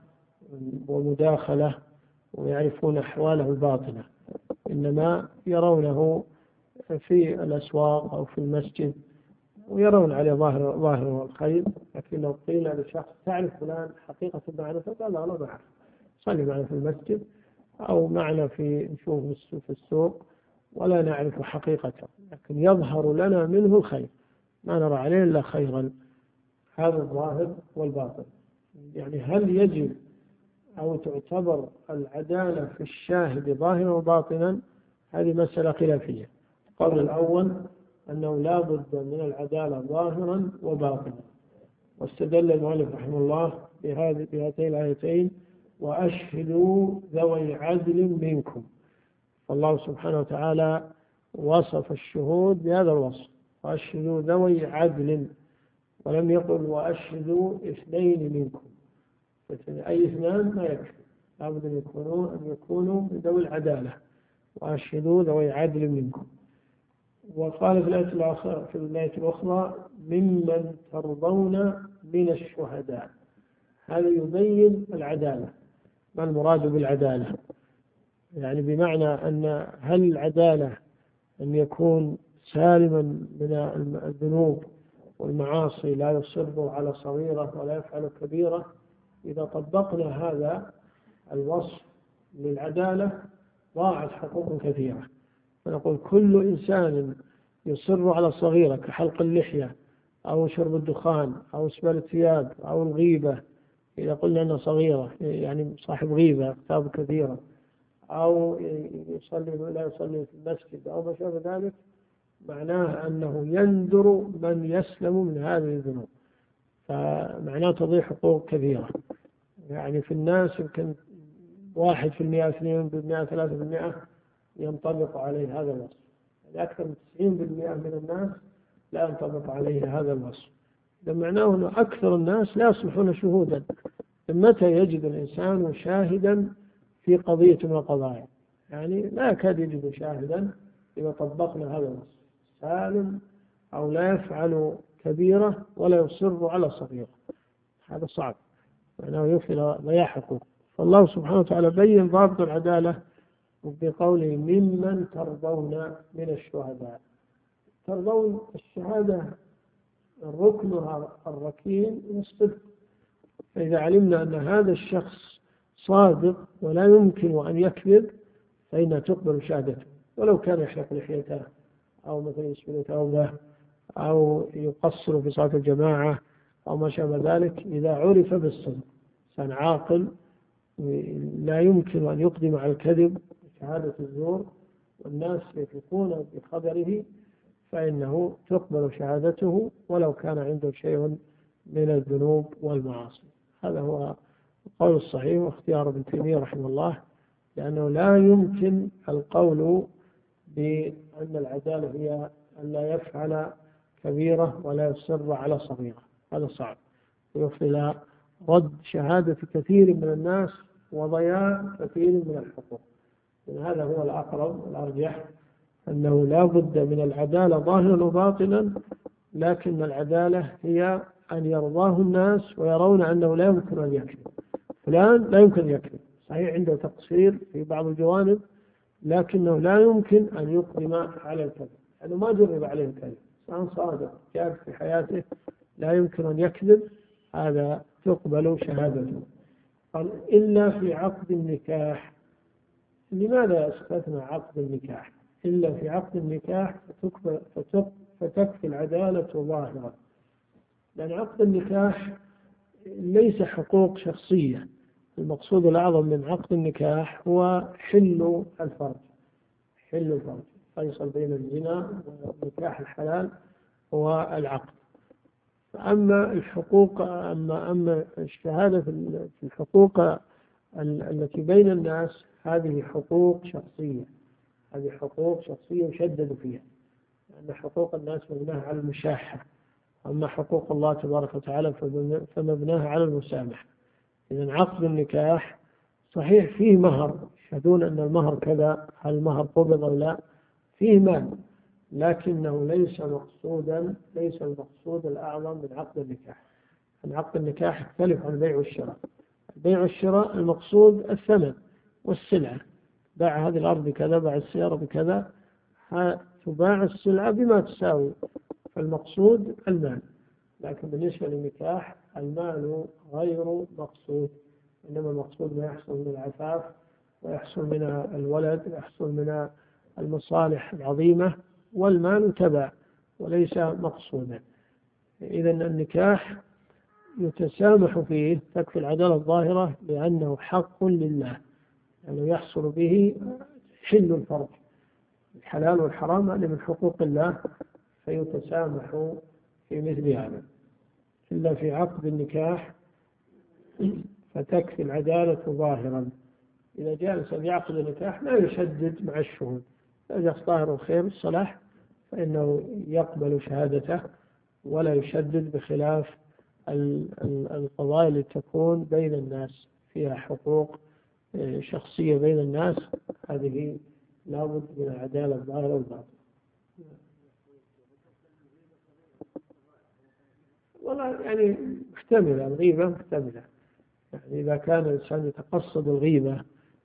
ومداخلة ويعرفون أحواله الباطنة، إنما يرونه في الأسواق أو في المسجد ويرون عليه ظاهر ظاهر الخير، لكن لو قيل لشخص تعرف فلان حقيقة معرفة قال لا ما أعرف، صلي معنا في المسجد أو معنا في نشوف في السوق ولا نعرف حقيقته، لكن يظهر لنا منه الخير، ما نرى عليه إلا خيرا. هذا الظاهر والباطن. يعني هل يجب أو تعتبر العدالة في الشاهد ظاهرا وباطنا؟ هذه مسألة خلافية. القول الأول أنه لا بد من العدالة ظاهرا وباطنا، واستدل المؤلف رحمه الله بهذه بهاتين الآيتين وأشهدوا ذوي عدل منكم. فالله سبحانه وتعالى وصف الشهود بهذا الوصف وأشهدوا ذوي عدل، ولم يقل وأشهدوا اثنين منكم، أي اثنان ما يكفي، لابد أن يكونوا أن يكونوا من ذوي العدالة، وأشهدوا ذوي عدل منكم. وقال في الآية الأخرى في الآية الأخرى ممن ترضون من الشهداء. هذا يبين العدالة، ما المراد بالعدالة؟ يعني بمعنى أن هل العدالة أن يكون سالما من الذنوب والمعاصي، لا يصر على صغيرة ولا يفعل كبيرة؟ إذا طبقنا هذا الوصف للعدالة ضاعت حقوق كثيرة، فنقول كل إنسان يصر على صغيرة كحلق اللحية أو شرب الدخان أو اسبال الثياب أو الغيبة، إذا قلنا أنه صغيرة يعني صاحب غيبة أغتاب كثيرة، أو يصلي لا يصلي في المسجد أو ما شابه ذلك، معناه أنه يندر من يسلم من هذه الذنوب، فمعناه تضيع حقوق كثيرة. يعني في الناس يمكن واحد في المئة اثنين بالمئة ثلاثة بالمئة ينطبق عليه هذا الوصف، يعني أكثر من تسعين بالمئة من الناس لا ينطبق عليه هذا الوصف. ده معناه أن أكثر الناس لا يصلحون شهودا. متى يجد الإنسان شاهدا في قضية من القضايا؟ يعني لا يكاد يجد شاهدا إذا طبقنا هذا الوصف، سالم أو لا يفعل كبيرة ولا يصر على صغيرة، هذا صعب، معناه يفعل ضياع حقوق. فالله سبحانه وتعالى بين ضابط العدالة بقوله ممن ترضون من الشهداء. ترضون الشهادة ركنها الركين الصدق، فإذا علمنا أن هذا الشخص صادق ولا يمكن أن يكذب فإنها تقبل شهادته، ولو كان يحلق لحيته أو مثلا يسبل ثوبه أو يقصر في صلاة الجماعة أو ما شابه ذلك، إذا عرف بالصدق، إنسان عاقل لا يمكن أن يقدم على الكذب شهادة الزور والناس يثقون بخبره، فإنه تقبل شهادته ولو كان عنده شيء من الذنوب والمعاصي. هذا هو القول الصحيح واختيار ابن تيمية رحمه الله، لأنه لا يمكن القول بأن العدالة هي أن لا يفعل كبيرة ولا يصر على صغيرة، هذا صعب، ويفضي إلى رد شهادة كثير من الناس وضياع كثير من الحقوق. هذا هو الأقرب والأرجح، أنه لا بد من العدالة ظاهرا وباطنا، لكن العدالة هي أن يرضاه الناس ويرون أنه لا يمكن أن يكذب، فلان لا يمكن يكذب، صحيح عنده تقصير في بعض الجوانب لكنه لا يمكن أن يقدم على الكذب، لأنه ما جرب عليه الكذب، إنسان صادق جاد في حياته لا يمكن أن يكذب، هذا تقبل شهادته. قال إلا في عقد النكاح. لماذا استثنى عقد النكاح؟ إلا في عقد النكاح فتكفي العدالة ظاهرة. لأن عقد النكاح ليس حقوق شخصية. المقصود الأعظم من عقد النكاح هو حل الفرج، حل الفرج، فيصل بين الزنا والنكاح الحلال هو العقد. أما الحقوق أما أما الشهادة في الحقوق التي بين الناس هذه حقوق شخصية، هذه حقوق شخصية يشدد فيها، لأن حقوق الناس مبناها على المشاحة، أما حقوق الله تبارك وتعالى فمبناها على المسامحة. إذن عقد النكاح صحيح فيه مهر، يشهدون أن المهر كذا، هل المهر قبض أو لا، فيه مال، لكنه ليس مقصودا، ليس المقصود الأعظم من عقد النكاح. أن عقد النكاح يختلف عن البيع والشراء. البيع والشراء المقصود الثمن والسلعة، باع هذه الأرض بكذا، باع السيارة بكذا، تباع السلعة بما تساوي، فالمقصود المال. لكن بالنسبة للنكاح المال غير مقصود، إنما المقصود ما يحصل من العفاف ويحصل من الولد ويحصل من المصالح العظيمة، والمال تبع وليس مقصودا. إذن النكاح يتسامح فيه، تكفي العدالة الظاهرة لأنه حق لله، يعني يحصل به حل الفرج، الحلال والحرام هذا من حقوق الله، فيتسامح في مثل هذا. إلا في عقد النكاح فتكفي العدالة ظاهرا. إذا جالس بعقد النكاح لا يشدد مع الشهود، إذا ظاهر الخير الصلاح فإنه يقبل شهادته ولا يشدد، بخلاف القضايا التي تكون بين الناس فيها حقوق شخصية بين الناس، هذه لابد من العدالة الظاهرة والباطنة. والله يعني محتملة، الغيبة محتملة، يعني إذا كان الإنسان يتقصد الغيبة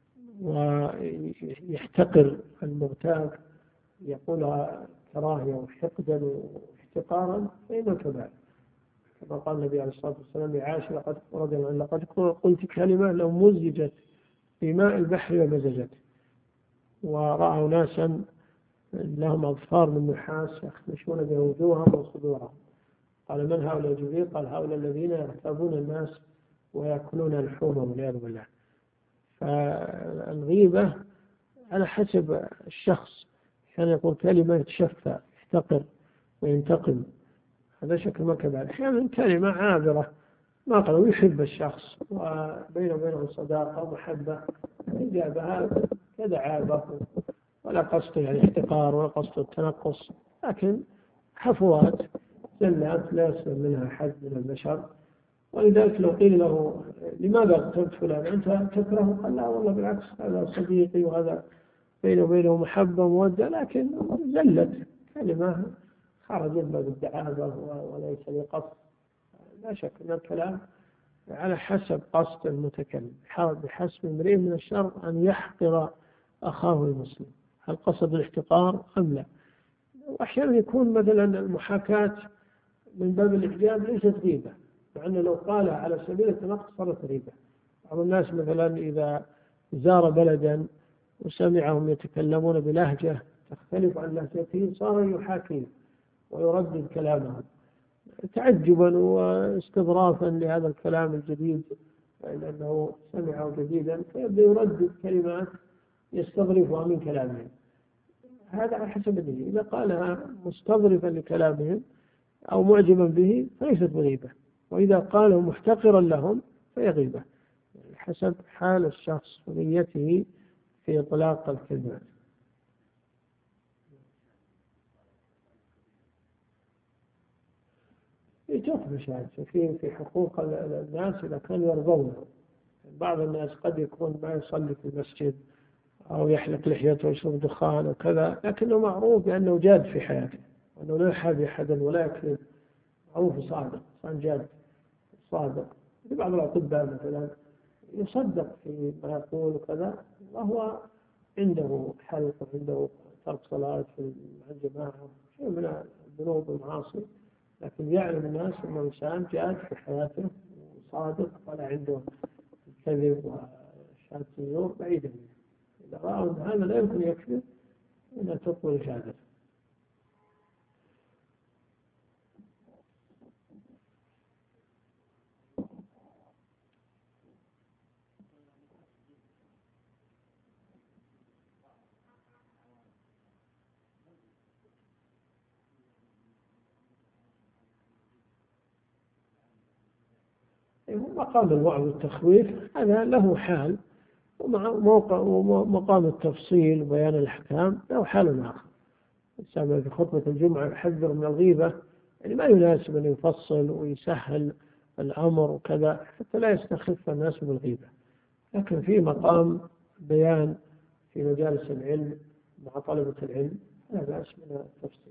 ويحتقر المغتاب يقولها كراهية وحقدا واحتقارا فإنه كذلك، كما قال النبي عليه الصلاة والسلام لعائشة لقد رضي الله عنها لقد قلت كلمة لو مزجت في ماء البحر ومزجت. ورأوا ناسا لهم أظفار من نحاس يخمشون بها وجوههم وصدورهم، قال من هؤلاء جبريل؟ قال هؤلاء الذين يغتابون الناس ويأكلون لحومهم والعياذ بالله. فالغيبة على حسب الشخص، كان يقول كلمة يتشفى يحتقر وينتقم، هذا شكل ما كذلك. أحيانا كلمة عابرة ما قالوا يحب الشخص وبينه وبينه صداقة ومحبة إجابة كذا عابر، ولا قصد يعني احتقار ولا قصد التنقص، لكن حفوات زلات لا يسلم منها حد من البشر. ولذلك لو قيل له لماذا اغتبت فلان أنت تكرهه؟ قال لا والله بالعكس هذا صديقي وهذا بينه وبينه محبة ومودة، لكن زلت كلمة خرجت بالدعابة وليس لقصد. لا شك أن الكلام على حسب قصد المتكلم، بحسب امرئ من الشر أن يحقر أخاه المسلم، هل قصد الاحتقار أم لا. وأحيانا يكون مثلا المحاكاة من باب الإعجاب ليست غيبة، مع أنه لو قالها على سبيل التنقص صارت غيبة. بعض الناس مثلا إذا زار بلدا وسمعهم يتكلمون بلهجة تختلف عن لهجته صار يحاكيه ويردد كلامهم تعجبا واستظرافا لهذا الكلام الجديد، لأنه سمعه جديدا فيبدأ يردد كلمات يستظرفها من كلامهم. هذا على حسب النية، إذا قالها مستظرفا لكلامهم أو معجبا به فليست بغيبة، وإذا قاله محتقرا لهم فهي غيبة، حسب حال الشخص ونيته في إطلاق الكلمات. تخرج يعني في في حقوق الناس إذا كانوا يرضونه. بعض الناس قد يكون ما يصلي في المسجد أو يحلق لحيته ويشرب دخان وكذا، لكنه معروف بأنه جاد في حياته وأنه لا يحابي أحدا ولا يكذب، معروف صادق، إنسان جاد صادق. بعض الأطباء مثلا يصدق في ما يقول وكذا، وهو عنده حلق وعنده ترك صلاة في الجماعة، شيء من الذنوب والمعاصي، لكن يعلم الناس أنه إنسان جاد في حياته وصادق ولا عنده الكذب وشهادة الزور بعيدا منه. إذا رأوا أن هذا لا يمكن يكذب إنها تقبل شهادته. مقام الوعظ والتخويف هذا له حال، ومع موقع ومقام التفصيل وبيان الأحكام له حال آخر. الإنسان في خطبة الجمعة يحذر من الغيبة، يعني ما يناسب أن يفصل ويسهل الأمر وكذا حتى لا يستخف الناس بالغيبة، لكن في مقام بيان في مجالس العلم مع طلبة العلم لا بأس من التفصيل.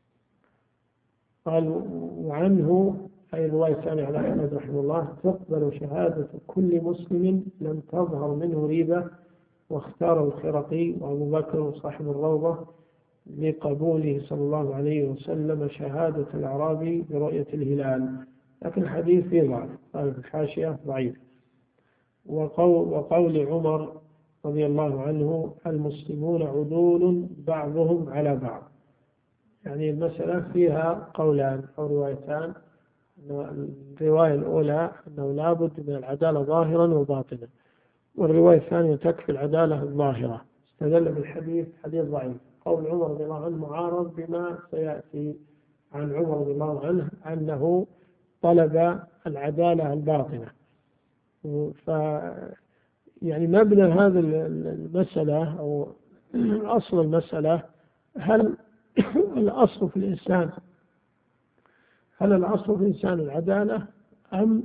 قال وعنه أي رواية ثانية على أحمد رحمه الله: تقبل شهادة كل مسلم لم تظهر منه ريبة، واختار الخرقي وأبو بكر صاحب الروضة لقبوله صلى الله عليه وسلم شهادة الأعرابي برؤية الهلال، لكن الحديث فيه ضعف، قال في الحاشية ضعيف. وقول, وقول عمر رضي الله عنه: المسلمون عدول بعضهم على بعض، يعني المسألة فيها قولان أو روايتان. الرواية الأولى أنه لا بد من العدالة ظاهرا وباطنا، والرواية الثانية تكفي العدالة الظاهرة. استدل بالحديث حديث ضعيف. قول عمر رضي الله عنه معارض بما سيأتي عن عمر رضي الله عنه أنه طلب العدالة الباطنة. ف يعني مبنى هذه المسألة أو أصل المسألة، هل الأصل في الإنسان هل الأصل في الإنسان العدالة أم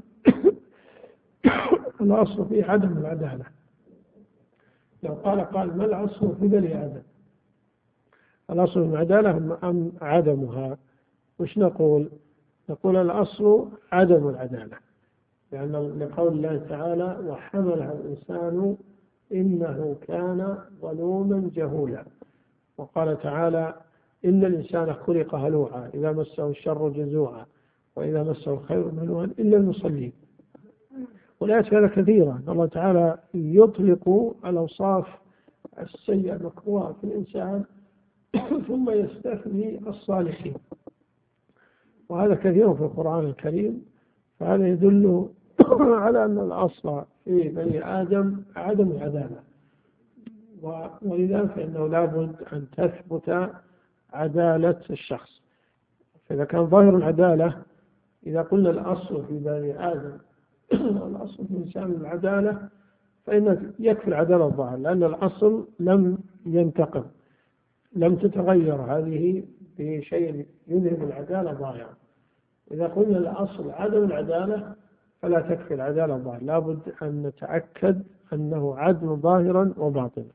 الأصل في عدم العدالة؟ لو قال قال ما الأصل في بني آدم؟ الأصل في العدالة أم عدمها؟ وش نقول؟ نقول الأصل عدم العدالة، لأن لقول الله تعالى: وحملها الإنسان إنه كان ظلوما جهولا. وقال تعالى: إن الإنسان خلق هلوعا إذا مسه الشر جزوعا وإذا مسه الخير منوعا إلا المصلين. والآيات هذا كثيرة، الله تعالى يطلق الأوصاف السيئة المكروهة في الإنسان ثم يستثني الصالحين، وهذا كثير في القرآن الكريم. فهذا يدل على أن الأصل في بني آدم عدم العدالة، ولذا فإنه لا بد أن تثبت عدالة الشخص. فإذا كان ظاهر العدالة، إذا قلنا الأصل في بني آدم الأصل في الإنسان العدالة، فإن يكفي العدالة الظاهر، لأن الأصل لم ينتقم، لم تتغير هذه بشيء يذهب العدالة ظاهرا. إذا قلنا الأصل عدم العدالة فلا تكفي العدالة الظاهرة، لا بد أن نتأكد أنه عدل ظاهرا وباطنا.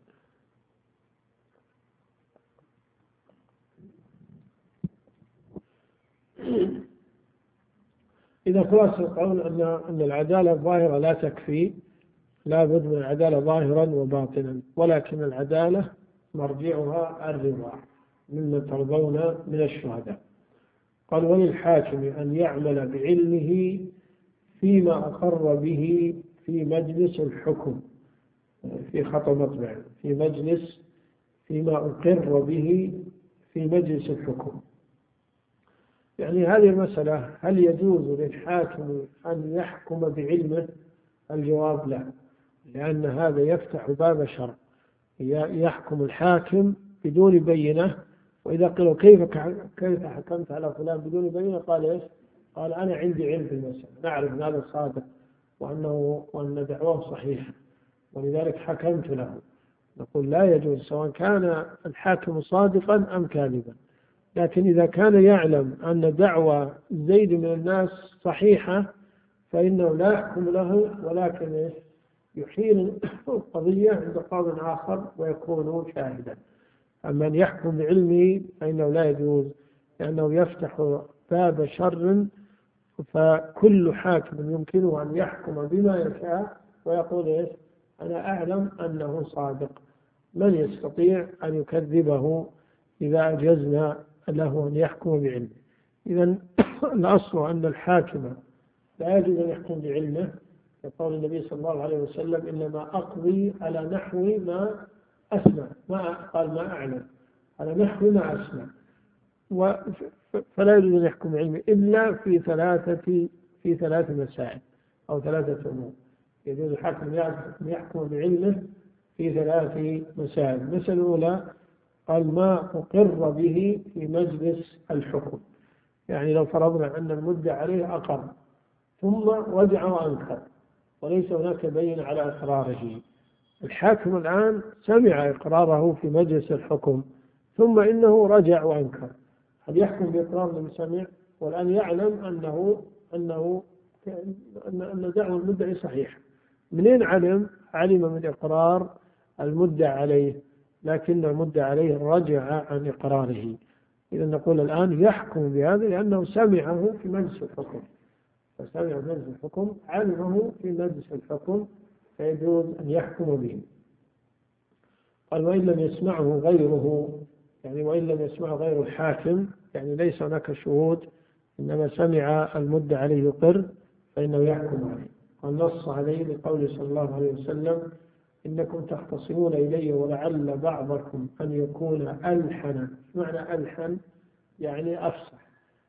إذا خلاص القول أن أن العدالة الظاهرة لا تكفي، لا بد من العدالة ظاهرا وباطنا، ولكن العدالة مرجعها الرضا مما ترضون من الشهداء. قال: وللحاكم أن يعمل بعلمه فيما أقر به في مجلس الحكم، في خطأ مطبع، في مجلس فيما أقر به في مجلس الحكم. يعني هذه المسألة هل يجوز للحاكم أن يحكم بعلمه؟ الجواب لا، لأن هذا يفتح باب شرع. يحكم الحاكم بدون بينة، وإذا قالوا كيف كيف حكمت على فلان بدون بينة؟ قال إيش؟ قال: أنا عندي علم في المسألة، نعرف أن هذا صادق وأنه وأن دعواه صحيحة ولذلك حكمت له. نقول لا يجوز سواء كان الحاكم صادقا أم كاذبا، لكن إذا كان يعلم أن دعوى زيد من الناس صحيحة فإنه لا يحكم له، ولكن يحيل القضية عند قاض آخر ويكون شاهدا. أما أن يحكم بعلمه فإنه لا يجوز، لأنه يفتح باب شر، فكل حاكم يمكنه أن يحكم بما يشاء ويقول إيش؟ أنا أعلم أنه صادق. من يستطيع أن يكذبه إذا أجزنا له أن يحكم بعلمه؟ إذن الأصل أن الحاكم لا يجوز أن يحكم بعلمه، يقول النبي صلى الله عليه وسلم: إنما أقضي على نحو ما أسمع، ما قال ما أعلم، على نحو ما أسمع. فلا يجوز أن يحكم بعلمه إلا في ثلاثة في ثلاث مسائل أو ثلاثة أمور. يجوز الحاكم أن يحكم بعلمه في ثلاث مسائل. المسألة الأولى قال: ما أقر به في مجلس الحكم، يعني لو فرضنا أن المدعى عليه أقر ثم رجع وأنكر وليس هناك بين على إقراره. الحاكم الآن سمع إقراره في مجلس الحكم ثم إنه رجع وأنكر، هل يحكم بإقرار من سمع والآن يعلم أنه أنه أن دعوى المدعي صحيح؟ منين علم؟ علم من إقرار المدعى عليه، لكن المدعى عليه رجع عن إقراره. إذا نقول الآن يحكم بهذا لأنه سمعه في مجلس الحكم، فسمع مجلس الحكم علمه في مجلس الحكم فيجوز أن يحكم به. قال وإن لم يسمعه غيره، يعني وإن لم يسمعه غير الحاكم، يعني ليس هناك شهود إنما سمع المدعى عليه يقر فإنه يحكم عليه. والنص عليه لقوله صلى الله عليه وسلم إنكم تختصمون إلي ولعل بعضكم أن يكون ألحن. معنى ألحن يعني أفصح،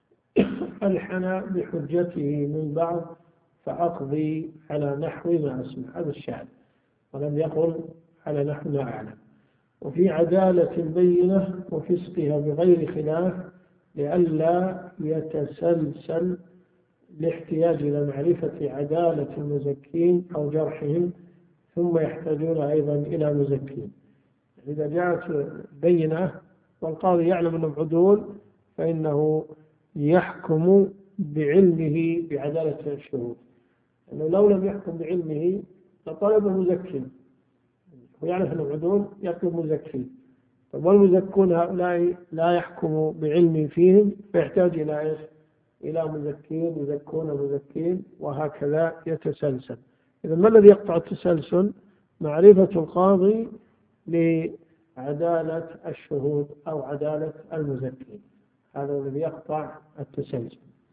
ألحن بحجته من بعض فأقضي على نحو ما أسمع، هذا الشاهد، ولم يقل على نحو ما أعلم. وفي عدالة البينة وفسقها بغير خلاف لئلا يتسلسل الاحتياج إلى معرفة عدالة المزكين أو جرحهم ثم يحتاجون أيضا إلى مزكين. إذا جاءت بينة والقاضي يعلم أنهم عدول فإنه يحكم بعلمه بعدالة الشهود، لأنه لو لم يحكم بعلمه لطلب مزكين، ويعرف أنهم عدول يطلب مزكين، والمزكون هؤلاء لا يحكم بعلم فيهم فيحتاج إلى إيش؟ إلى مزكين يزكون مزكين، وهكذا يتسلسل. إذا ما الذي يقطع التسلسل؟ معرفة القاضي لعدالة الشهود أو عدالة المزكين، هذا الذي يقطع التسلسل.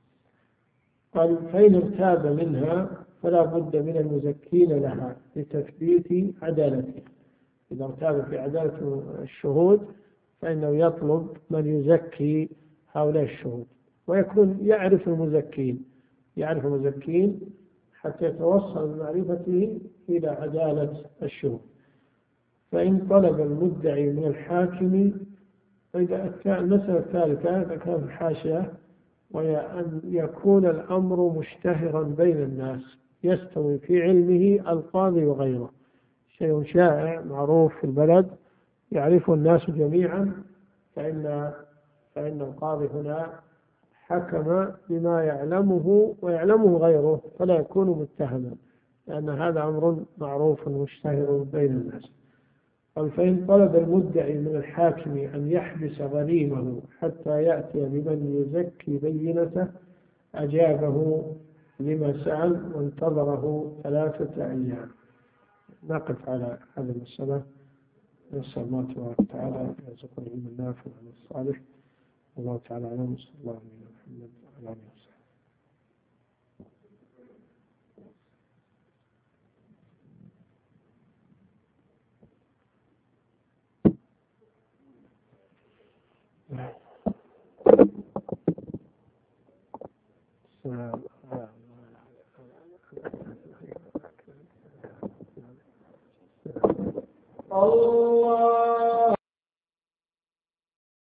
قال فإن ارتاب منها فلا بد من المزكين لها لتثبيت عدالتها. إذا ارتاب في عدالة الشهود فإنه يطلب من يزكي هؤلاء الشهود، ويكون يعرف المزكين يعرف المزكين حتى يتوصل بمعرفته إلى عدالة الشهود. فإن طلب المدعي من الحاكم، فإذا المسألة الثالثة ذكرها في الحاشية، وهي أن يكون الأمر مشتهرا بين الناس يستوي في علمه القاضي وغيره، شيء شائع معروف في البلد يعرفه الناس جميعا، فإن فإن القاضي هنا حكم بما يعلمه ويعلمه غيره فلا يكون متهما، لأن هذا أمر معروف مشتهر بين الناس. قال فإن طلب المدعي من الحاكم أن يحبس غريمه حتى يأتي بمن يزكي بينته أجابه لما سأل وانتظره ثلاثة أيام. نقف على هذه المسألة، نسأل الله تبارك وتعالى أن يرزقنا العلم النافع والعمل الصالح. الله تعالى أعلم، صلى الله عليه وسلم.